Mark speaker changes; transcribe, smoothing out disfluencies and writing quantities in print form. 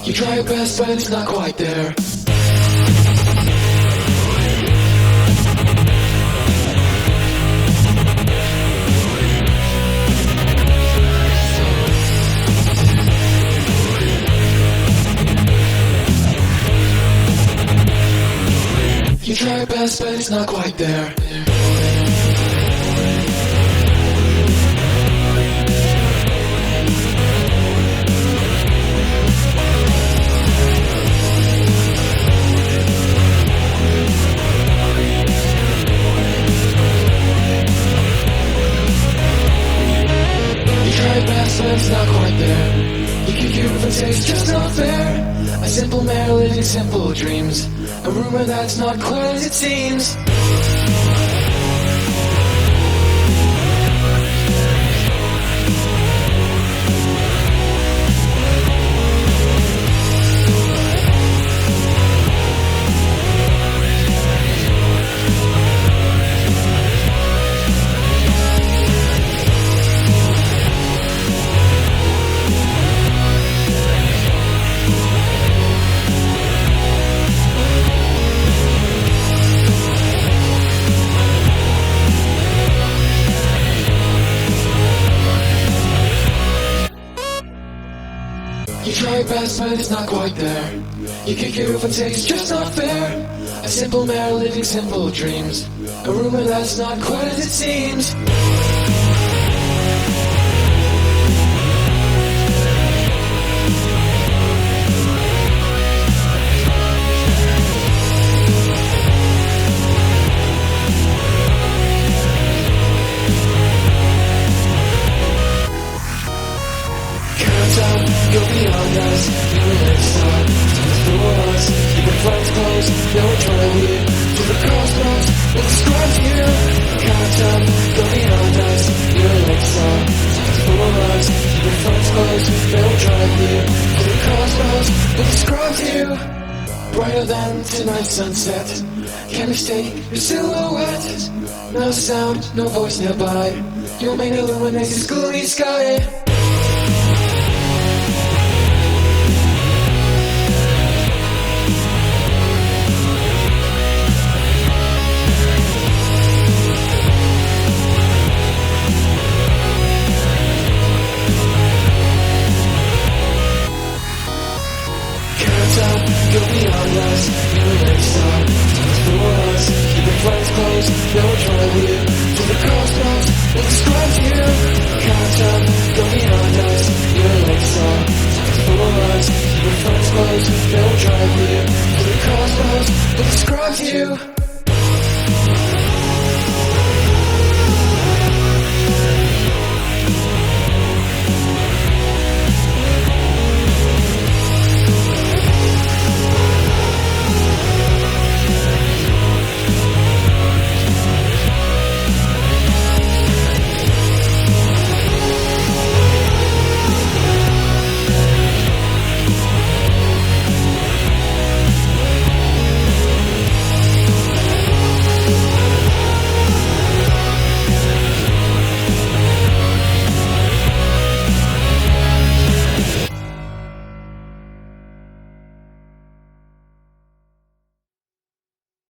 Speaker 1: You try your best, but it's not quite there. You try your best, but it's not quite there. But it's not quite there. You kick your roof and say it's just not fair. A simple mare living simple dreams. A rumor that's not quite as it seems. You try your best, but it's not quite there. You kick your roof and say it's just not fair. A simple mare living simple dreams. A rumor that's not quite as it seems. Go beyond us, you will never stop. For us, keep your flights closed, no travel here. To the cosmos, we'll describe you. Count up, go beyond us, you will never stop. For us, keep your flights closed, no travel here. To the cosmos, we'll describe you. Brighter than tonight's sunset, can't mistake your silhouette. No sound, no voice nearby, your main illuminates this gloomy sky. Go beyond us, you will never stop. For us, keep your flights closed, no travel here. To the cosmos, we'll describe you. Count up, go beyond us, you will never stop. For us, keep your flights closed, no travel here. To the cosmos, we'll describe you.